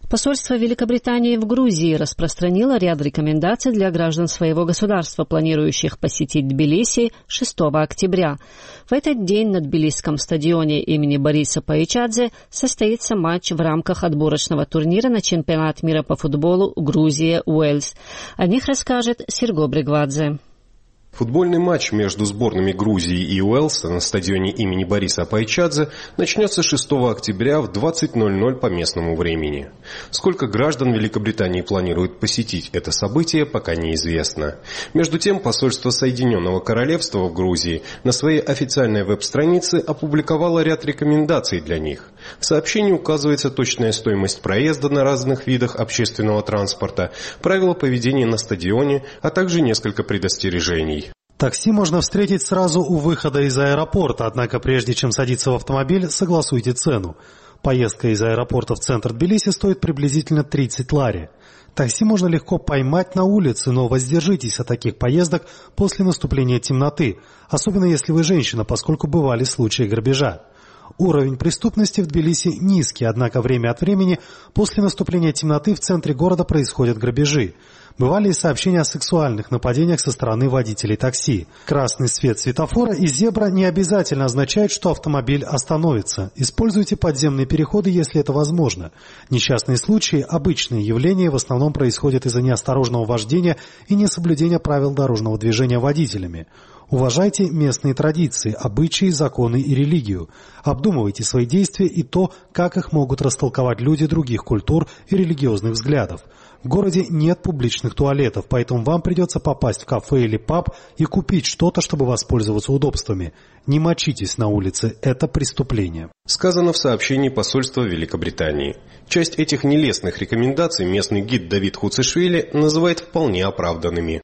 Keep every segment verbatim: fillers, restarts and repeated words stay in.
Посольство Великобритании в Грузии распространило ряд рекомендаций для граждан своего государства, планирующих посетить Тбилиси шестого октября. В этот день на тбилисском стадионе имени Бориса Пайчадзе состоится матч в рамках отборочного турнира на чемпионат мира по футболу Грузия-Уэльс. О них расскажет Серго Брегвадзе. Футбольный матч между сборными Грузии и Уэльса на стадионе имени Бориса Пайчадзе начнется шестого октября в двадцать ноль ноль по местному времени. Сколько граждан Великобритании планирует посетить это событие, пока неизвестно. Между тем, посольство Соединенного Королевства в Грузии на своей официальной веб-странице опубликовало ряд рекомендаций для них. В сообщении указывается точная стоимость проезда на разных видах общественного транспорта, правила поведения на стадионе, а также несколько предостережений. Такси можно встретить сразу у выхода из аэропорта, однако прежде чем садиться в автомобиль, согласуйте цену. Поездка из аэропорта в центр Тбилиси стоит приблизительно тридцать лари. Такси можно легко поймать на улице, но воздержитесь от таких поездок после наступления темноты, особенно если вы женщина, поскольку бывали случаи грабежа. Уровень преступности в Тбилиси низкий, однако время от времени после наступления темноты в центре города происходят грабежи. Бывали и сообщения о сексуальных нападениях со стороны водителей такси. Красный свет светофора и зебра не обязательно означает, что автомобиль остановится. Используйте подземные переходы, если это возможно. Несчастные случаи – обычные явления, в основном происходят из-за неосторожного вождения и несоблюдения правил дорожного движения водителями. Уважайте местные традиции, обычаи, законы и религию. Обдумывайте свои действия и то, как их могут растолковать люди других культур и религиозных взглядов. В городе нет публичных туалетов, поэтому вам придется попасть в кафе или паб и купить что-то, чтобы воспользоваться удобствами. Не мочитесь на улице, это преступление. Сказано в сообщении посольства Великобритании. Часть этих нелестных рекомендаций местный гид Давид Хуцишвили называет вполне оправданными.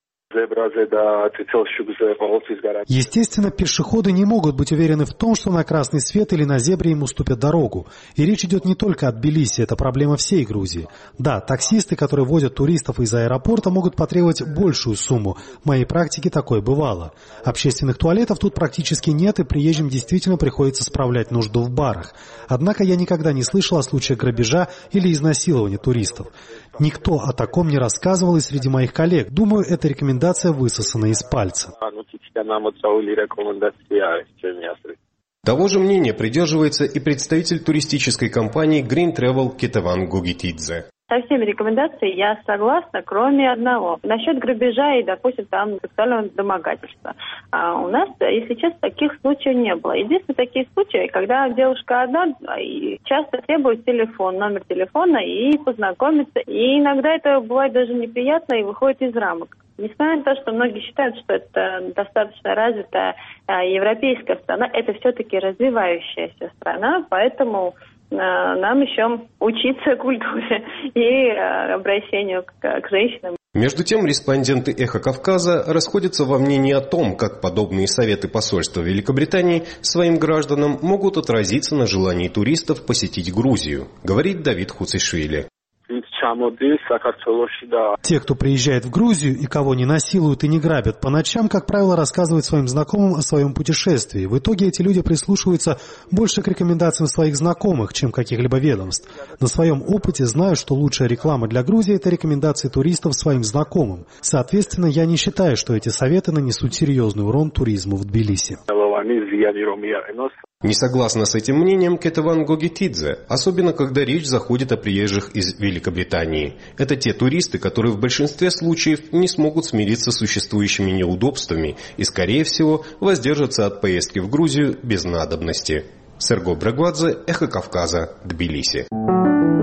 Естественно, пешеходы не могут быть уверены в том, что на красный свет или на зебре им уступят дорогу. И речь идет не только о Тбилиси, это проблема всей Грузии. Да, таксисты, которые возят туристов из аэропорта, могут потребовать большую сумму. В моей практике такое бывало. Общественных туалетов тут практически нет, и приезжим действительно приходится справлять нужду в барах. Однако я никогда не слышал о случаях грабежа или изнасилования туристов. Никто о таком не рассказывал и среди моих коллег. Думаю, эта рекомендация высосана из пальца. Того же мнения придерживается и представитель туристической компании Green Travel Кетеван Гугитидзе. Со всеми рекомендациями я согласна, кроме одного. Насчет грабежа и, допустим, там сексуального домогательства. А у нас, если честно, таких случаев не было. Единственные такие случаи, когда девушка одна и часто требует телефон, номер телефона и познакомиться. И иногда это бывает даже неприятно и выходит из рамок. Несмотря на то, что многие считают, что это достаточно развитая европейская страна, это все-таки развивающаяся страна, поэтому нам еще учиться культуре и обращению к, к женщинам. Между тем, респонденты «Эхо Кавказа» расходятся во мнении о том, как подобные советы посольства Великобритании своим гражданам могут отразиться на желании туристов посетить Грузию, говорит Давид Хуцишвили. Те, кто приезжает в Грузию и кого не насилуют и не грабят по ночам, как правило, рассказывают своим знакомым о своем путешествии. В итоге эти люди прислушиваются больше к рекомендациям своих знакомых, чем каких-либо ведомств. На своем опыте знаю, что лучшая реклама для Грузии – это рекомендации туристов своим знакомым. Соответственно, я не считаю, что эти советы нанесут серьезный урон туризму в Тбилиси. Не согласна с этим мнением Кетеван Гугитидзе, особенно когда речь заходит о приезжих из Великобритании. Это те туристы, которые в большинстве случаев не смогут смириться с существующими неудобствами и, скорее всего, воздержатся от поездки в Грузию без надобности. Серго Брегвадзе, Эхо Кавказа, Тбилиси.